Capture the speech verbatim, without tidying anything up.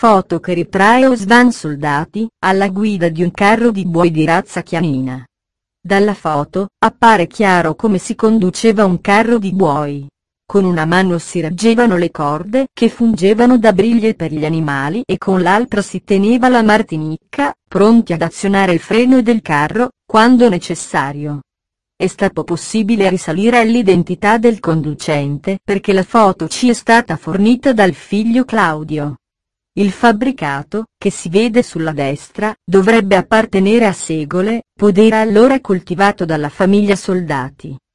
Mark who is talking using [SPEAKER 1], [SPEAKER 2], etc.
[SPEAKER 1] foto che ritrae Osvan Soldati, alla guida di un carro di buoi di razza chianina. Dalla foto, appare chiaro come si conduceva un carro di buoi. Con una mano si reggevano le corde che fungevano da briglie per gli animali e con l'altra si teneva la martinicca, pronti ad azionare il freno del carro, quando necessario. È stato possibile risalire all'identità del conducente perché la foto ci è stata fornita dal figlio Claudio. Il fabbricato, che si vede sulla destra, dovrebbe appartenere a Segole, podere allora coltivato dalla famiglia Soldati.